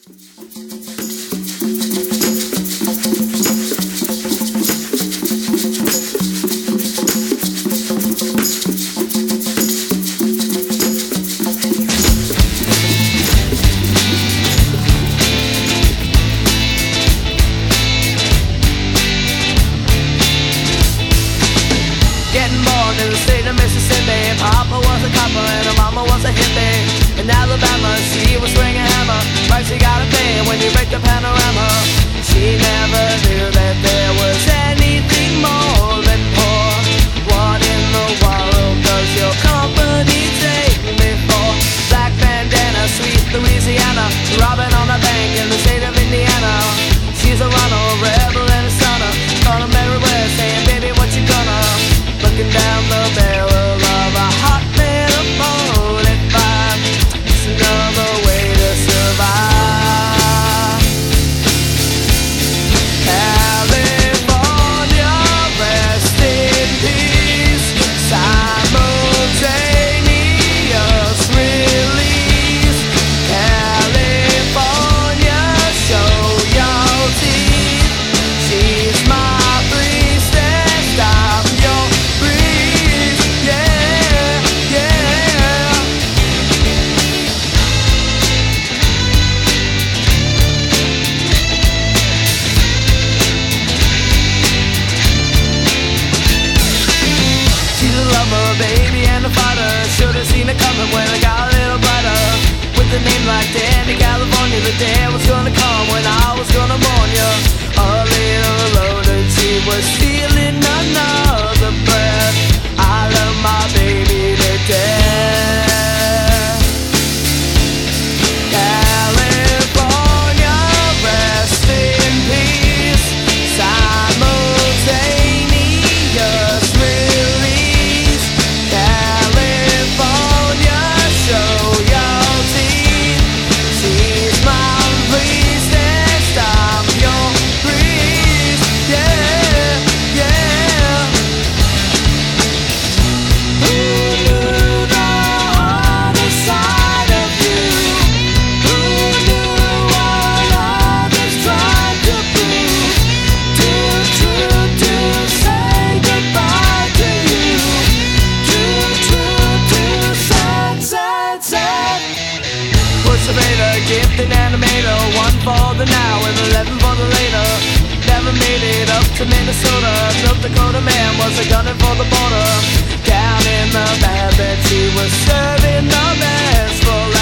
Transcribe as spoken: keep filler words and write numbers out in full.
In the state of Mississippi, Papa was a copper and her mama was a hippie. In Alabama, she was swinging a hammer. Price you gotta pay when you break the panorama. She never knew that there was anything more than poor. What in the world does your company take me for? Black bandana, sweet Louisiana, robbing on a bank in the state of Indiana. She's a runner, a rebel and a stunner. Calling Mary West, saying, baby, what you gonna? Looking down the barrel of a hot metal forty-five. It's another way to survive. California, rest in peace. Simultaneous release. California, show your teeth. She's my priestess, I'm your priest. Yeah, yeah. She's a lover, baby, and a fighter. Should've seen it coming when I got a little brighter. With a name like Danny California, the day was gonna come when I was gonna mourn you. A little loaded, she was stealing another breath. I love my baby to death. California, rest in peace. Simultaneous release. California, show your teeth. She's my priestess, I'm your priest. Yeah, yeah. Who knew the other side of you? Who knew what others tried to prove? Too true to say goodbye to you. Too true to sad, sad, sad. Push the Vader, gifted animator. One for the now and eleven for the later. Never made it up to Minnesota. North Dakota man was a gunner for the border. Down in the bad bed, she was serving the best for life.